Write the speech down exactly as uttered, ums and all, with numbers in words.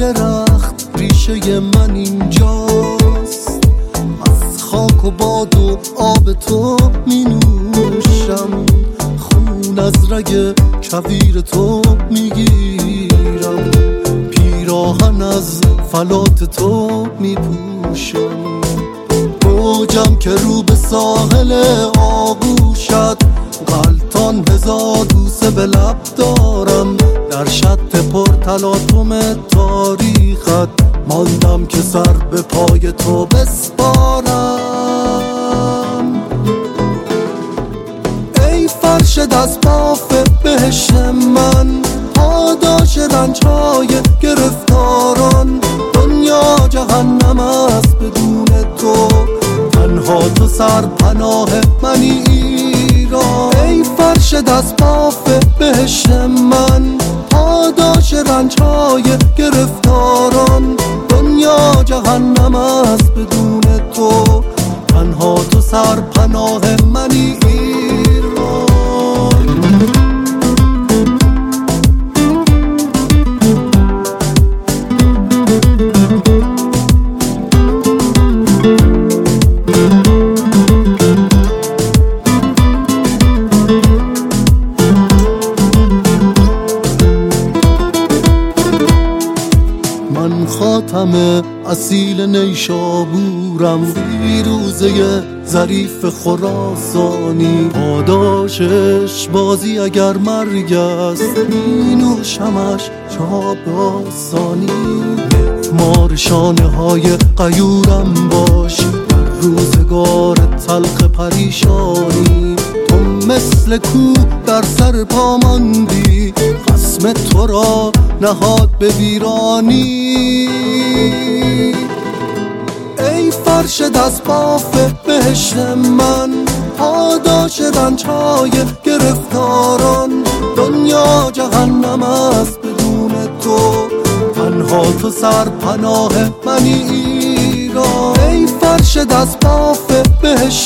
درخت ریشه من اینجاست، از خاک و باد و آب تو می نوشم، خون از رگ کویر تو می گیرم، پیراهن از فلات تو می پوشم. موجم که رو به ساحل آغوشت، غلطان هزار بوسه به لب دارم، در شط پر تلاطم تاریخت ماندم که سر به پای تو بسپارم. ای فرش دست باف بهشت من، پاداش رنج‌های گرفتاران، دنیا جهنم است بدون تو، تنها تو سرپناه منی ایران. ای فرش دست باف بهشت من، پاداش رنج‌های گرفتاران، دنیا جهنم است بدون تو، تنها تو سرپناه منی ایران. من خاتم اصیل نیشابورم، فیروزه ظریف خراسانی، پاداشش بازی اگر مرگ است، می نوشمش چاب آسانی. معمار شانه های غیورم باش در روزگار تلخ پریشانی، تو مثل کو در سر پا ماندی، خصم تو را نهاد به ویرانی. ای فرش دست باف بهشت من، پاداش رنج‌های گرفتاران، دنیا جهنم است بدون تو، تنها تو سرپناه منی ایران. ای فرش دست باف بهشت